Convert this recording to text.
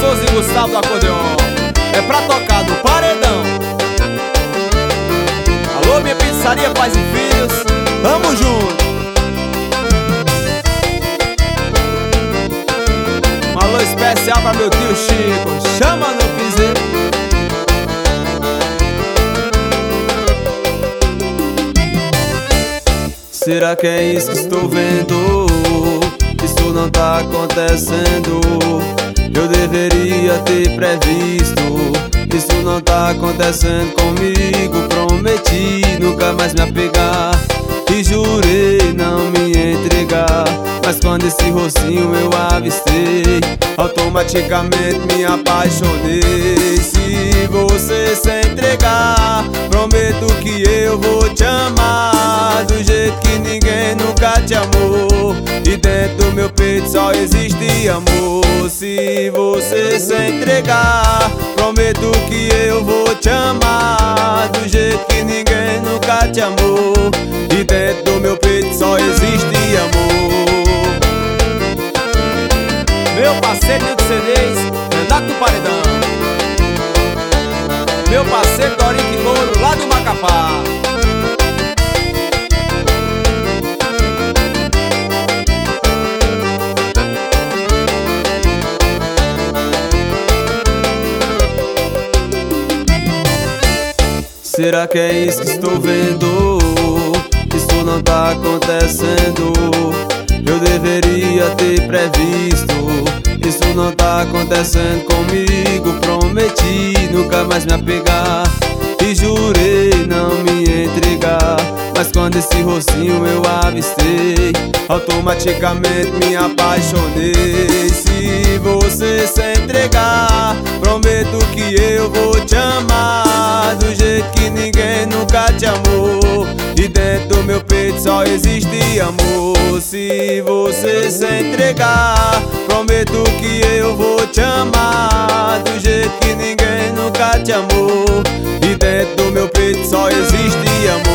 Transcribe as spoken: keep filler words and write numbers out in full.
Cardoso e Gustavo do acordeon. É pra tocar no paredão. Alô, minha pizzaria, pais e filhos, tamo junto. Um alô especial pra meu tio Chico, chama no piseiro. Será que é isso que estou vendo? Isso não tá acontecendo. Eu deveria ter previsto. Isso não tá acontecendo comigo. Prometi nunca mais me apegar e jurei não me entregar. Mas quando esse rostinho eu avistei, automaticamente me apaixonei. Se você se entregar, prometo que eu vou te amar do jeito que ninguém nunca te amou. E dentro do meu peito só existe amor. Se você se entregar, prometo que eu vou te amar do jeito que ninguém nunca te amou. E dentro do meu peito só existe amor. Meu parceiro de C Ds, Renato do Paredão. Meu parceiro Dorinho de Louro, lá do Macapá. Será que é isso que estou vendo? Isso não tá acontecendo. Eu deveria ter previsto. Isso não tá acontecendo comigo. Prometi nunca mais me apegar e jurei não me entregar. Mas quando esse rostinho eu avistei, automaticamente me apaixonei. Se você se entregar, prometo que eu vou te amar do jeito que ninguém nunca te amou. E dentro do meu peito só existe amor. Se você se entregar, prometo que eu vou te amar do jeito que ninguém nunca te amou. E dentro do meu peito só existe amor.